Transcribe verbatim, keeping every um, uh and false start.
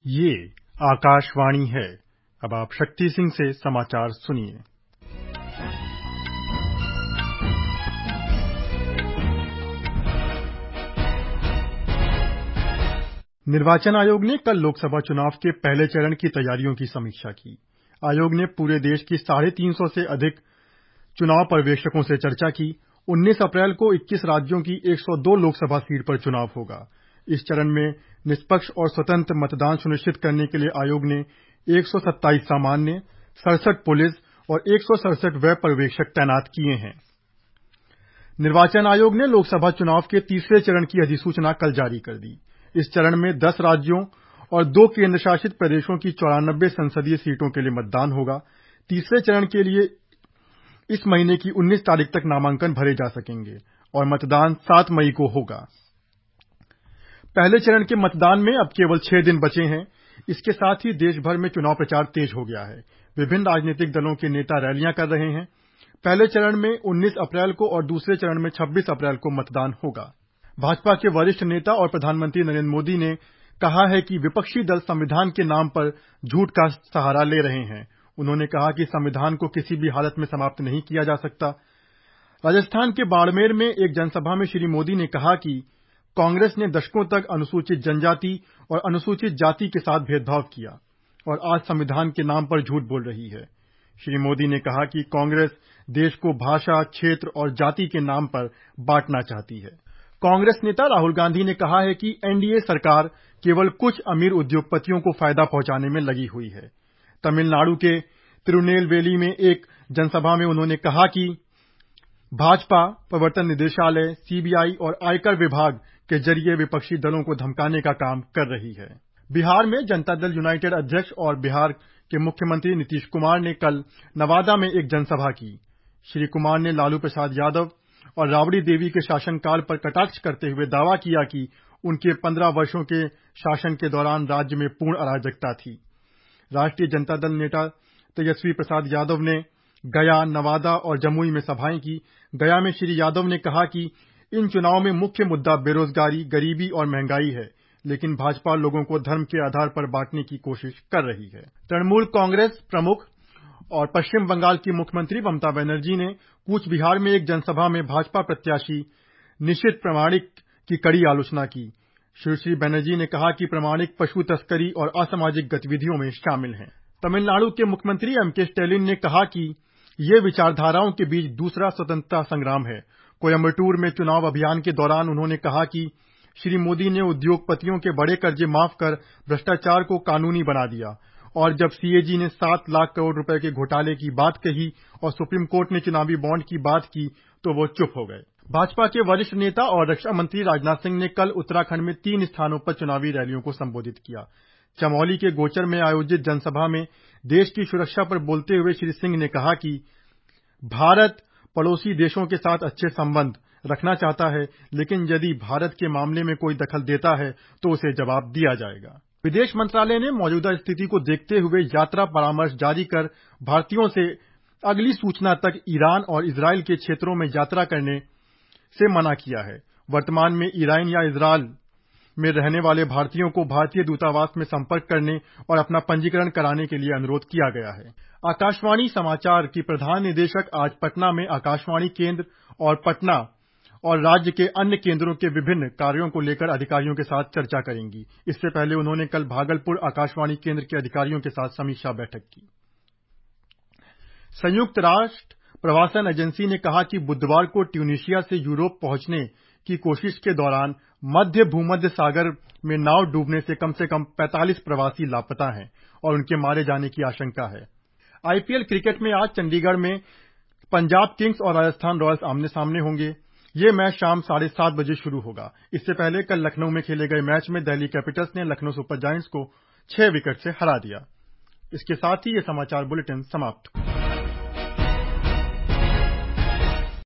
ये आकाशवाणी है। अब आप शक्ति सिंह से समाचार सुनिए। निर्वाचन आयोग ने कल लोकसभा चुनाव के पहले चरण की तैयारियों की समीक्षा की। आयोग ने पूरे देश की साढ़े तीन सौ से अधिक चुनाव पर्यवेक्षकों से चर्चा की। उन्नीस अप्रैल को इक्कीस राज्यों की एक सौ दो लोकसभा सीट पर चुनाव होगा। इस चरण में निष्पक्ष और स्वतंत्र मतदान सुनिश्चित करने के लिए आयोग ने एक सौ सत्ताईस सामान्य, सड़सठ पुलिस और एक सौ सड़सठ व्यय पर्यवेक्षक तैनात किए हैं। निर्वाचन आयोग ने लोकसभा चुनाव के तीसरे चरण की अधिसूचना कल जारी कर दी। इस चरण में दस राज्यों और दो केंद्र शासित प्रदेशों की चौरानबे संसदीय सीटों के लिए मतदान होगा। तीसरे चरण के लिए इस महीने की उन्नीस तारीख तक नामांकन भरे जा सकेंगे और मतदान सात मई को होगा। पहले चरण के मतदान में अब केवल छह दिन बचे हैं। इसके साथ ही देश भर में चुनाव प्रचार तेज हो गया है। विभिन्न राजनीतिक दलों के नेता रैलियां कर रहे हैं। पहले चरण में उन्नीस अप्रैल को और दूसरे चरण में छब्बीस अप्रैल को मतदान होगा। भाजपा के वरिष्ठ नेता और प्रधानमंत्री नरेंद्र मोदी ने कहा है कि विपक्षी दल संविधान के नाम पर झूठ का सहारा ले रहे हैं। उन्होंने कहा कि संविधान को किसी भी हालत में समाप्त नहीं किया जा सकता। राजस्थान के बाड़मेर में एक जनसभा में श्री मोदी ने कहा कि कांग्रेस ने दशकों तक अनुसूचित जनजाति और अनुसूचित जाति के साथ भेदभाव किया और आज संविधान के नाम पर झूठ बोल रही है। श्री मोदी ने कहा कि कांग्रेस देश को भाषा, क्षेत्र और जाति के नाम पर बांटना चाहती है। कांग्रेस नेता राहुल गांधी ने कहा है कि एनडीए सरकार केवल कुछ अमीर उद्योगपतियों को फायदा पहुंचाने में लगी हुई है। तमिलनाडु के तिरुनेलवेली में एक जनसभा में उन्होंने कहा कि भाजपा प्रवर्तन निदेशालय, सीबीआई और आयकर विभाग के जरिए विपक्षी दलों को धमकाने का काम कर रही है। बिहार में जनता दल यूनाइटेड अध्यक्ष और बिहार के मुख्यमंत्री नीतीश कुमार ने कल नवादा में एक जनसभा की। श्री कुमार ने लालू प्रसाद यादव और राबड़ी देवी के शासनकाल पर कटाक्ष करते हुए दावा किया कि उनके पंद्रह वर्षों के शासन के दौरान राज्य में पूर्ण अराजकता थी। राष्ट्रीय जनता दल नेता तेजस्वी प्रसाद यादव ने गया, नवादा और जमुई में सभाएं की। गया में श्री यादव ने कहा कि इन चुनावों में मुख्य मुद्दा बेरोजगारी, गरीबी और महंगाई है, लेकिन भाजपा लोगों को धर्म के आधार पर बांटने की कोशिश कर रही है। तृणमूल कांग्रेस प्रमुख और पश्चिम बंगाल की मुख्यमंत्री ममता बनर्जी ने कूच बिहार में एक जनसभा में भाजपा प्रत्याशी निशित प्रामाणिक की कड़ी आलोचना की। सुश्री बनर्जी ने कहा कि प्रामाणिक पशु तस्करी और असामाजिक गतिविधियों में शामिल हैं। तमिलनाडु के मुख्यमंत्री एम के स्टैलिन ने कहा कि ये विचारधाराओं के बीच दूसरा स्वतंत्रता संग्राम है। कोयम्बटूर में चुनाव अभियान के दौरान उन्होंने कहा कि श्री मोदी ने उद्योगपतियों के बड़े कर्जे माफ कर भ्रष्टाचार को कानूनी बना दिया और जब सीएजी ने सात लाख करोड़ रुपए के घोटाले की बात कही और सुप्रीम कोर्ट ने चुनावी बॉन्ड की बात की तो वो चुप हो गए। भाजपा के वरिष्ठ नेता और रक्षा मंत्री राजनाथ सिंह ने कल उत्तराखंड में तीन स्थानों पर चुनावी रैलियों को संबोधित किया। चमौली के गोचर में आयोजित जनसभा में देश की सुरक्षा पर बोलते हुए श्री सिंह ने कहा कि भारत पड़ोसी देशों के साथ अच्छे संबंध रखना चाहता है, लेकिन यदि भारत के मामले में कोई दखल देता है तो उसे जवाब दिया जाएगा। विदेश मंत्रालय ने मौजूदा स्थिति को देखते हुए यात्रा परामर्श जारी कर भारतीयों से अगली सूचना तक ईरान और इजरायल के क्षेत्रों में यात्रा करने से मना किया है। वर्तमान में ईरान या इजरायल में रहने वाले भारतीयों को भारतीय दूतावास में संपर्क करने और अपना पंजीकरण कराने के लिए अनुरोध किया गया है। आकाशवाणी समाचार की प्रधान निदेशक आज पटना में आकाशवाणी केंद्र और पटना और राज्य के अन्य केंद्रों के विभिन्न कार्यों को लेकर अधिकारियों के साथ चर्चा करेंगी। इससे पहले उन्होंने कल भागलपुर आकाशवाणी केंद्र के अधिकारियों के साथ समीक्षा बैठक की। संयुक्त राष्ट्र प्रवासन एजेंसी ने कहा कि बुधवार को ट्यूनीशिया से यूरोप पहुंचने की कोशिश के दौरान मध्य भूमध्य सागर में नाव डूबने से कम से कम पैंतालीस प्रवासी लापता हैं और उनके मारे जाने की आशंका है। आईपीएल क्रिकेट में आज चंडीगढ़ में पंजाब किंग्स और राजस्थान रॉयल्स आमने सामने होंगे। ये मैच शाम साढ़े सात बजे शुरू होगा। इससे पहले कल लखनऊ में खेले गए मैच में दिल्ली कैपिटल्स ने लखनऊ सुपर जायंट्स को छह विकेट से हरा दिया। इसके साथ ही ये समाचार बुलेटिन समाप्त।